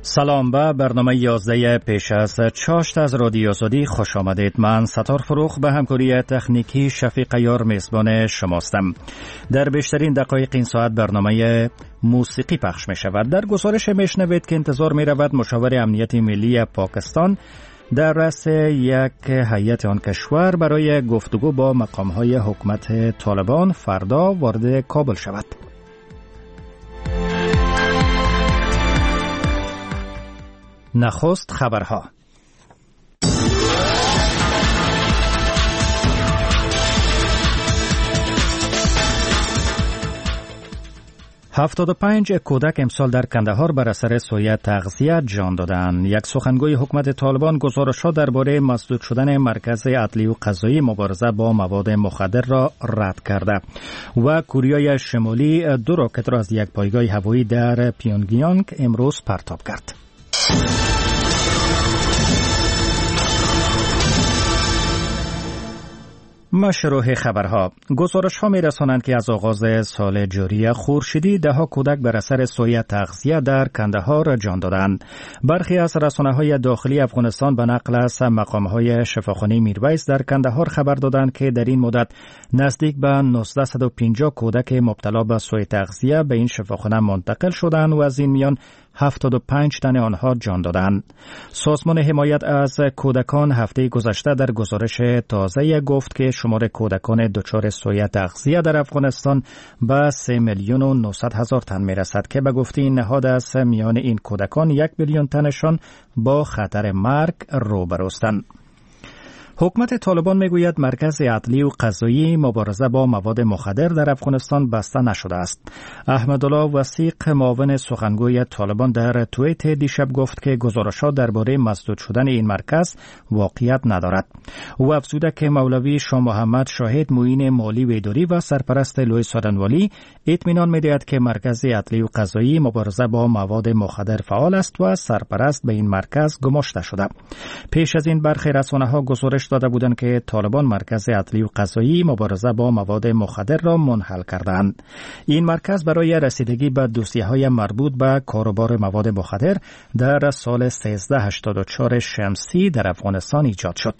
سلام به برنامه 11 پیش از چاشت از رادیو آزادی خوش آمدید. من ستار فروخ به همکاری تکنیکی شفیق یار میزبان شماستم. در بیشترین دقایق این ساعت برنامه موسیقی پخش می شود. در گزارش می شنوید که انتظار می رود مشاور امنیت ملی پاکستان در رأس یک هیئت آن کشور برای گفتگو با مقام‌های حکومت طالبان فردا وارد کابل شود. نخست خبرها. هفتاد و 75 کودک امسال در کندهار بر اثر سوء تغذیه جان دادند. یک سخنگوی حکومت طالبان گزارش‌ها درباره مسدود شدن مرکز عدلی و قضایی مبارزه با مواد مخدر را رد کرده و کره شمالی 2 راکت را از یک پایگاه هوایی در پیونگیانگ امروز پرتاب کرد. مشروع خبرها. گزارش‌ها می‌رسانند که از آغاز سال جاری خورشیدی ده‌ها کودک بر اثر سوء تغذیه در کندهار جان دادند. برخی از رسانه‌های داخلی افغانستان به نقل از مقام‌های شفاخانه میرویس در کندهار خبر دادند که در این مدت نزدیک به 1950 کودک مبتلا به سوء تغذیه به این شفاخانه منتقل شدند و از این میان 75 تن آنها جان دادند. سازمان حمایت از کودکان هفته گذشته در گزارش تازه گفت که شمار کودکان دچار سوء تغذیه در افغانستان به 3,900,000 تن میرسد که به گفته این نهاد از میان این کودکان 1 میلیون تنشان با خطر مرگ روبروستند. حکومت طالبان میگوید مرکز عدلی و قضایی مبارزه با مواد مخدر در افغانستان بسته نشده است. احمدالله وثیق معاون سخنگوی طالبان در توییت دیشب گفت که گزارش‌ها درباره مسدود شدن این مرکز واقعیت ندارد. او افزود که مولوی شاه محمد شاهد معین مالی و اداری و سرپرست لوی سارنوالی اطمینان می‌دهد که مرکز عدلی و قضایی مبارزه با مواد مخدر فعال است و سرپرست به این مرکز گماشته شده. پیش از این برخی رسانه‌ها گزارش داده بودند که طالبان مرکز عدلی و قضایی مبارزه با مواد مخدر را منحل کردند. این مرکز برای رسیدگی به دوسیه‌های مربوط به کاروبار مواد مخدر در سال 1384 شمسی در افغانستان ایجاد شد.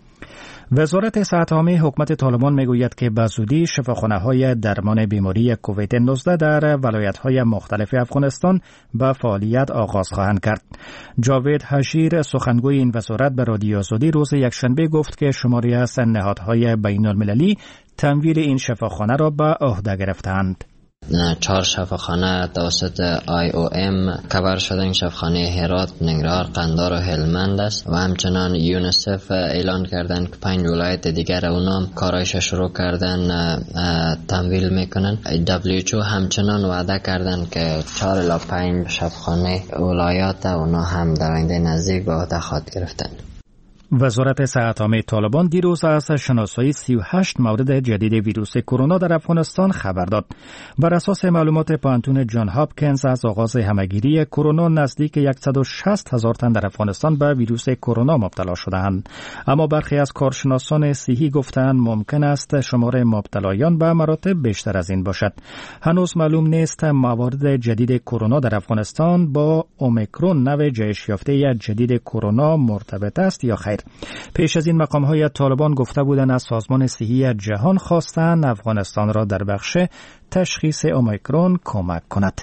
وزارت صحت عامه حکومت طالبان میگوید که به زودی شفاخانه‌های درمان بیماری کووید 19 در ولایت‌های مختلف افغانستان به فعالیت آغاز خواهند کرد. جاوید حشیر سخنگوی این وزارت به رادیو آزادی روز یکشنبه گفت که شماری از نهادهای بین‌المللی تمویل این شفاخانه را به عهده گرفتند. 4 شفاخانه توسط IOM کاور شده. این شفاخانه هرات، ننگرهار، قندهار و هلمند است و همچنان یونیسف اعلان کردن که 5 ولایت دیگر اونام کارایش شروع کردن تمویل میکنن. WHO همچنان وعده کردن که 4 الی 5 شفاخانه ولایات اونا هم در آینده نزدیک به عهده خواهد گرفتن. وزارت صحت عامه طالبان دیروز از شناسایی 38 مورد جدید ویروس کرونا در افغانستان خبر داد. بر اساس معلومات پانتون جان هاپکینز از آغاز همهگیری کرونا نزدیک 160,000 تن در افغانستان به ویروس کرونا مبتلا شدند. اما برخی از کارشناسان صحی گفتند ممکن است شمار مبتلایان به مراتب بیشتر از این باشد. هنوز معلوم نیست موارد جدید کرونا در افغانستان با اومیکرون نوع جهش یافته جدید کرونا مرتبط است یا خیر. پیش از این مقام‌های طالبان گفته بودند از سازمان صحی جهان خواستند افغانستان را در بخش تشخیص اومیکرون کمک کند.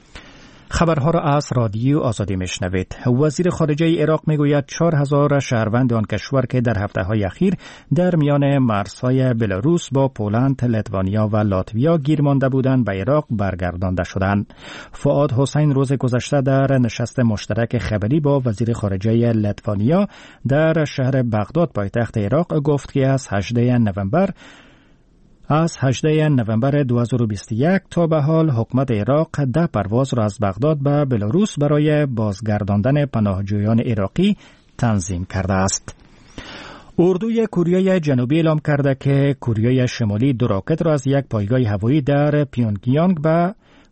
خبرها را از رادیو آزادی میشنوید. وزیر خارجه عراق میگوید 4,000 شهروند آن کشور که در هفته‌های اخیر در میان مرزهای بلاروس با پولند، لیتوانیا و لاتویا گیر مانده بودند به عراق برگردانده شدند. فؤاد حسین روز گذشته در نشست مشترک خبری با وزیر خارجه لیتوانیا در شهر بغداد پایتخت عراق گفت که از 18 نوامبر 2021 تا به حال حکومت عراق 10 پرواز را از بغداد به بلاروس برای بازگرداندن پناهجویان عراقی تنظیم کرده است. اردوی کره جنوبی اعلام کرده که کره شمالی 2 راکت را از یک پایگاه هوایی در پیونگیانگ به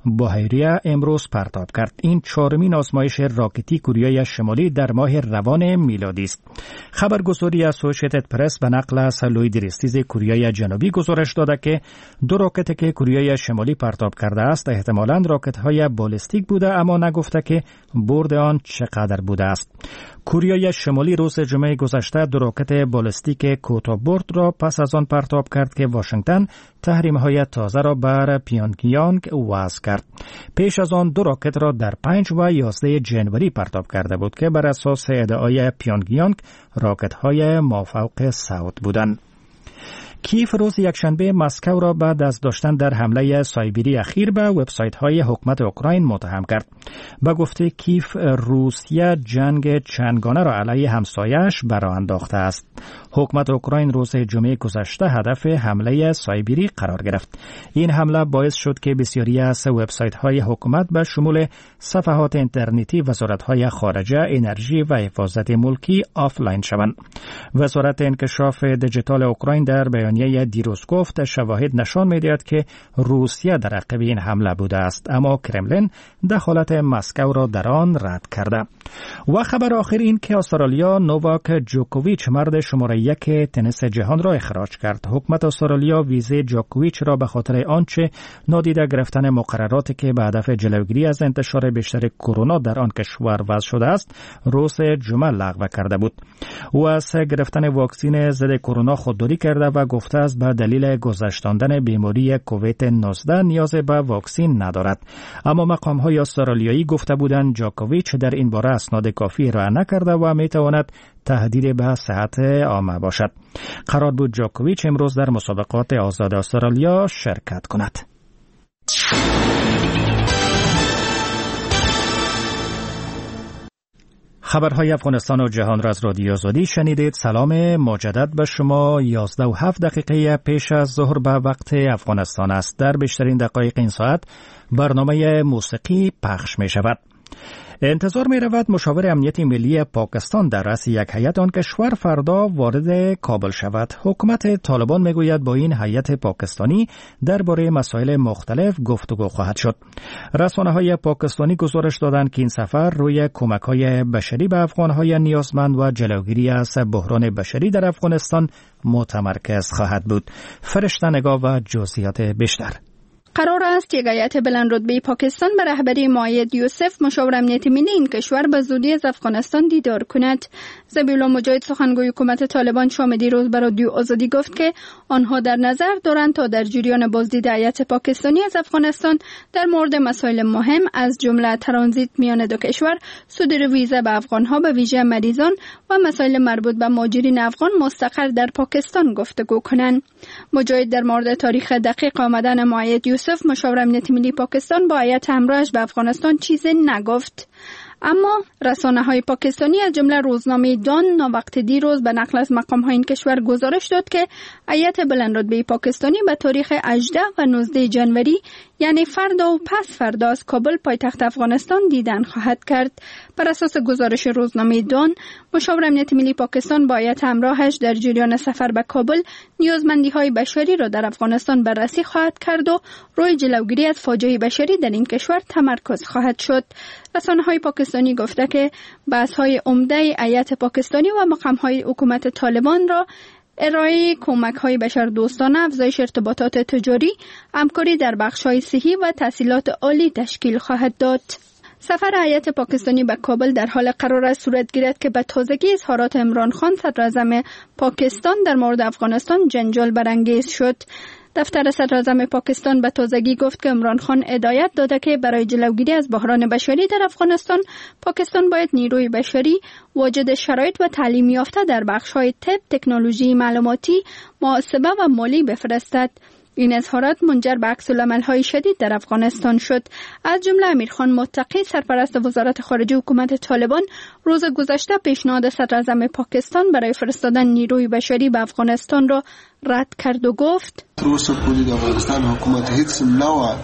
باهریه امروز پرتاب کرد. این چهارمین آزمایش راکتی کوریای شمالی در ماه روان میلادی است. خبرگزاری اسوسییتد پرس به نقل از لوید ریستیز کوریای جنوبی گزارش داده که 2 راکت که کوریای شمالی پرتاب کرده است احتمالاً راکت‌های بالستیک بوده، اما نگفته که برد آن چقدر بوده است. کوریای شمالی روز جمعه گذشته 2 راکت بالستیک کوتاه‌برد را پس از آن پرتاب کرد که واشنگتن تحریم‌های تازه را بر پیونگیانگ وضع کرد. پیش از آن 2 راکت را در 5 و 11 جنوری پرتاب کرده بود که بر اساس ادعای پیونگیانگ راکت‌های مافوق صوت بودند. کیف روز یکشنبه مسکو را بعد از داشتن در حمله سایبری اخیر به وبسایت‌های حکومت اوکراین متهم کرد. به گفته کیف، روسیه جنگ چندگانه را علیه همسایه‌اش برآ انداخته است. حکومت اوکراین روز جمعه گذشته هدف حمله سایبری قرار گرفت. این حمله باعث شد که بسیاری از وبسایت‌های حکومت به شمول صفحات اینترنتی وزارت‌های خارجه، انرژی و حفاظت ملکی آفلاین شوند. وزارت انکشاف دیجیتال اوکراین در بیانیه دیروز گفت شواهد نشان می‌دهد که روسیه در عقب این حمله بوده است، اما کرملین دخالت مسکو را در آن رد کرده. و خبر آخر این که استرالیا نوواک جوکوویچ مرد شماره 1 تنیس جهان را اخراج کرد. حکومت استرالیا ویزه جوکوویچ را به خاطر آنچه نادیده گرفتن مقرراتی که به هدف جلوگیری از انتشار بیشتر کرونا در آن کشور وضع شده است روز جمعه لغو کرده بود. او از گرفتن واکسن ضد کرونا خودداری کرده و گفته است به دلیل گذشتاندن بیماری کووید 19 نیاز به واکسن ندارد. اما مقام‌های استرالیایی گفته بودند جوکوویچ در این باره اسناد کافی ارائه نکرده و میتواند تهدید به صحت عامه باشد. قرار بود جوکوویچ امروز در مسابقات آزاد استرالیا شرکت کند. خبرهای افغانستان و جهان را از رادیو آزادی شنیدید. سلام مجدد به شما. 11:07 پیش از ظهر به وقت افغانستان است. در بیشترین دقایق این ساعت برنامه موسیقی پخش می شود. انتظار می رود مشاور امنیت ملی پاکستان در رأس یک هیئت آن کشور فردا وارد کابل شود. حکومت طالبان می گوید با این هیئت پاکستانی درباره مسائل مختلف گفتگو خواهد شد. رسانه‌های پاکستانی گزارش دادند که این سفر روی کمک‌های بشری به افغان‌های نیازمند و جلوگیری از بحران بشری در افغانستان متمرکز خواهد بود. فرشته نگاه و جزئیات بیشتر. قرار است یک هیئت بلند رتبه پاکستان به رهبری مؤید یوسف مشاور امنیت ملی این کشور به زودی از افغانستان دیدار کند. ذبیح الله مجاهد سخنگوی حکومت طالبان شام دیروز به رادیو آزادی گفت که آنها در نظر دارند تا در جریان بازدید هیئت پاکستانی از افغانستان در مورد مسائل مهم از جمله ترانزیت میان دو کشور، صدور ویزا به افغانها به ویژه مریضان و مسائل مربوط به مهاجرین افغان مستقر در پاکستان گفتگو کنند. مجاهد در مورد تاریخ دقیق آمدن مؤید یوسف مشاور امنیت ملی پاکستان با هیئت همراهش به افغانستان چیزی نگفت. اما رسانه‌های پاکستانی از جمله روزنامه دان ناوقت دیروز به نقل از مقام‌های این کشور گزارش داد که هیئت بلندرتبه پاکستانی به تاریخ 18 و 19 جنوری یعنی فردا و پس فردا از کابل پایتخت افغانستان دیدن خواهد کرد. بر اساس گزارش روزنامه دان، مشاور امنیت ملی پاکستان با هیئت همراهش در جریان سفر به کابل نیازمندی‌های بشری را در افغانستان بررسی خواهد کرد و روی جلوگیری از فاجعه بشری در این کشور تمرکز خواهد شد. رسانه‌های پاکستانی گفته که بحث‌های عمده هیئت پاکستانی و مقام‌های حکومت طالبان را ارائه کمک‌های بشردوستانه، افزایش ارتباطات تجاری، همکاری در بخش‌های صحی و تحصیلات عالی تشکیل خواهد داد. سفر هیئت پاکستانی به کابل در حال قرار است صورت گیرد که به تازگی اظهارات عمران خان صدراعظم پاکستان در مورد افغانستان جنجال برانگیز شد. دفتر صدراعظم پاکستان به تازگی گفت که عمران خان هدایت داده که برای جلوگیری از بحران بشری در افغانستان، پاکستان باید نیروی بشری واجد شرایط و تعلیم یافته در بخش‌های طب، تکنولوژی معلوماتی، محاسبه و مالی بفرستد. این اظهارات منجر به عکس‌العمل‌های شدید در افغانستان شد. از جمله امیرخان متقی سرپرست وزارت خارجه حکومت طالبان روز گذشته پیشنهاد صدراعظم پاکستان برای فرستادن نیروی بشری به افغانستان را رد کرد و گفت تر اوسه پورې د افغانستان حکومت هیڅ نوع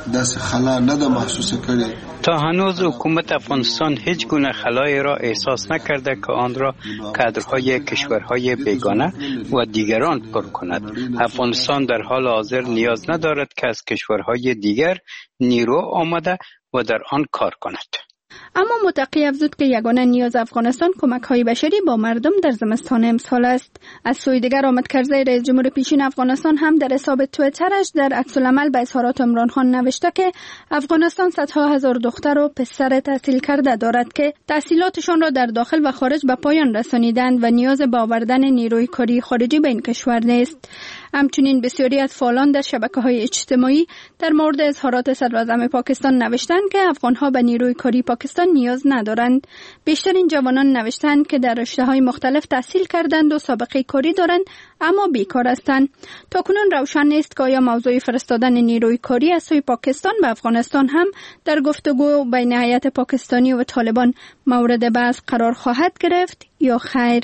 دست خلا نده محسوس کردی. تا هنوز حکومت افغانستان هیچ گونه خلایی را احساس نکرده که آن را کادرهای کشورهای بیگانه و دیگران پر کند. افغانستان در حال حاضر نیاز ندارد که از کشورهای دیگر نیرو آمده و در آن کار کند. اما متقی افزود که یگانه نیاز افغانستان کمک‌های بشری با مردم در زمستان امسال است. از سوی دیگر آمد کرزی رئیس جمهور پیشین افغانستان هم در حساب توییترش در عکس‌العمل به اظهارات عمران خان نوشته که افغانستان صدها هزار دختر و پسر تحصیل کرده دارد که تحصیلاتشان را در داخل و خارج به پایان رسانیدند و نیاز به آوردن نیروی کاری خارجی به این کشور نیست. همچنین بسیاری از فعالان در شبکه‌های اجتماعی در مورد اظهارات صدراعظم پاکستان نوشتند که افغان‌ها به نیروی کاری پاکستان نیاز ندارند. بیشتر این جوانان نوشتند که در رشته‌های مختلف تحصیل کردند و سابقه کاری دارند اما بیکار هستند. تاکنون روشن نیست که آیا موضوع فرستادن نیروی کاری از سوی پاکستان به افغانستان هم در گفتگو بین هیئت پاکستانی و طالبان مورد بحث قرار خواهد گرفت یا خیر.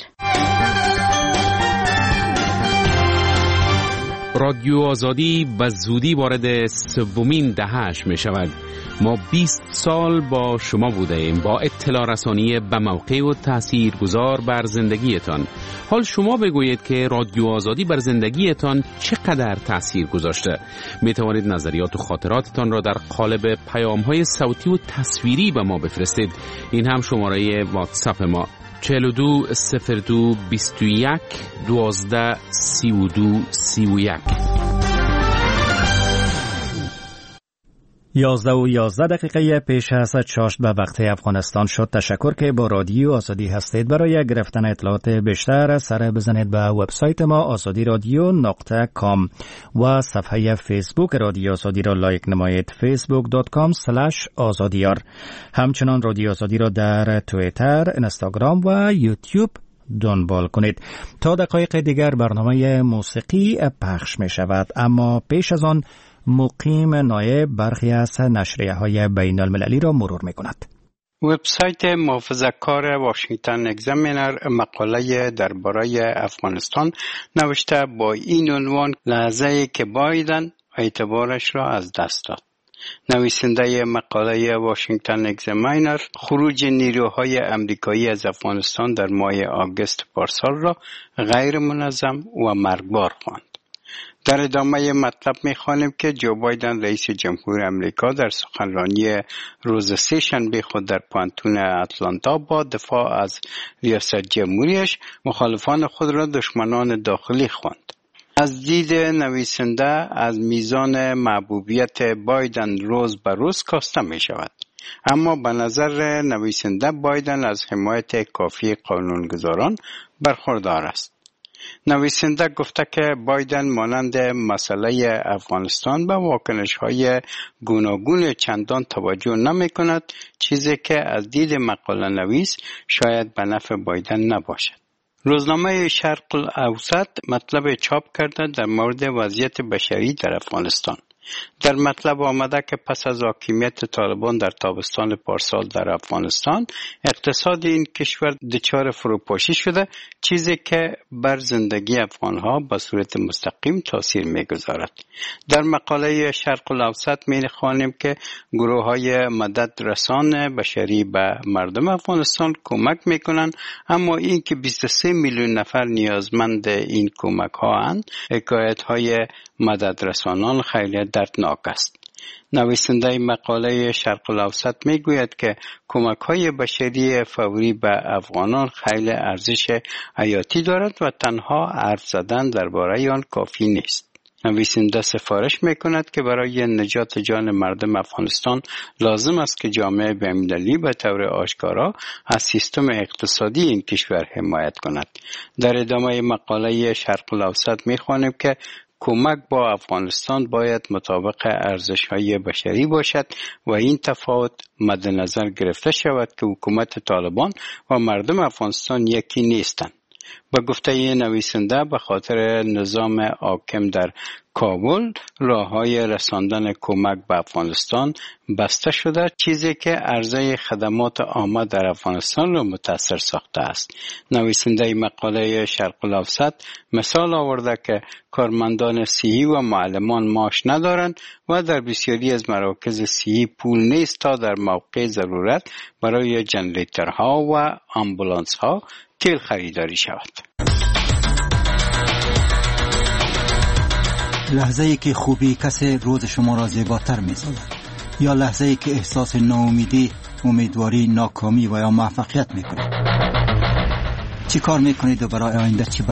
رادیو آزادی به زودی وارد سومین دهه‌اش می شود. ما 20 سال با شما بوده ایم، با اطلاع رسانی به موقع و تاثیرگذار بر زندگیتان. حال شما بگویید که رادیو آزادی بر زندگیتان چقدر تاثیر گذاشته. می توانید نظریات و خاطراتتان را در قالب پیام‌های صوتی و تصویری به ما بفرستید. این هم شماره واتساپ ما 42 02 21 12 32 31. 11:11 پیش از چاشت به وقت افغانستان شد. تشکر که با رادیو آزادی هستید. برای گرفتن اطلاعات بیشتر سر بزنید به وبسایت ما azadiradyo.com و صفحه فیسبوک رادیو آزادی را لایک نمایید، facebook.com/azadiyar. همچنان رادیو آزادی را در توییتر، اینستاگرام و یوتیوب دنبال کنید. تا دقایق دیگر برنامه موسیقی پخش می شود، اما پیش از آن مقیم نایب برخی از نشریه‌های بین المللی را مرور می‌کند. وبسایت محافظه‌کار واشنگتن اگزامینر مقاله درباره افغانستان نوشته با این عنوان: لحظه‌ای که بایدن اعتبارش را از دست داد. نویسنده مقاله واشنگتن اگزامینر خروج نیروهای امریکایی از افغانستان در ماه آگوست پارسال را غیر منظم و مرگبار خواند. در ادامه مطلب می‌خوانیم که جو بایدن رئیس جمهور امریکا در سخنرانی روز سه‌شنبه خود در پانتون اتلانتا با دفاع از ریاست جمهوریش مخالفان خود را دشمنان داخلی خواند. از دید نویسنده از میزان محبوبیت بایدن روز به روز کاسته می شود. اما به نظر نویسنده بایدن از حمایت کافی قانونگذاران برخوردار است. نویسنده گفته که بایدن مانند مسئله افغانستان به واکنش‌های گوناگون چندان توجه نمی‌کند، چیزی که از دید مقاله نویس شاید به نفع بایدن نباشد. روزنامه شرق الاوسط مطلب چاپ کرده در مورد وضعیت بشری در افغانستان. در مطلب آمده که پس از حاکمیت طالبان در تابستان پارسال در افغانستان، اقتصاد این کشور دچار فروپاشی شده، چیزی که بر زندگی افغانها به صورت مستقیم تاثیر می‌گذارد. در مقاله شرق الاوسط می‌خوانیم که گروه‌های مدد رسان بشری به مردم افغانستان کمک می‌کنند، اما این که 23 میلیون نفر نیازمند این کمک‌ها اند، حکایت‌های مدد رسانان خیلی دردناک است. نویسنده مقاله شرق الاوسط میگوید که کمک‌های بشری فوری به افغانان خیلی ارزش حیاتی دارد و تنها حرف زدن درباره آن کافی نیست. نویسنده سفارش میکند که برای نجات جان مردم افغانستان لازم است که جامعه بین‌المللی به طور آشکارا از سیستم اقتصادی این کشور حمایت کند. در ادامه مقاله شرق الاوسط میخوانیم که کمک با افغانستان باید مطابق ارزش‌های بشری باشد و این تفاوت مد نظر گرفته شود که حکومت طالبان و مردم افغانستان یکی نیستند. به گفته نویسنده به خاطر نظام حاکم در کابل راههای رساندن کمک به افغانستان بسته شده، چیزی که عرضه خدمات عامه در افغانستان را متاثر ساخته است. نویسنده مقاله شرق الاوسط مثال آورده که کارمندان صحی و معلمان معاش ندارند و در بسیاری از مراکز صحی پول نیست تا در موقع ضرورت برای جنریترها و آمبولانس‌ها تیل خریداری شود. لحظه‌ای که خوبی کسی روز شما را زیباتر می‌سازد، یا لحظه‌ای که احساس ناامیدی، امیدواری، ناکامی و یا موفقیت می‌کنید. چی کار می‌کنید و برای آینده چی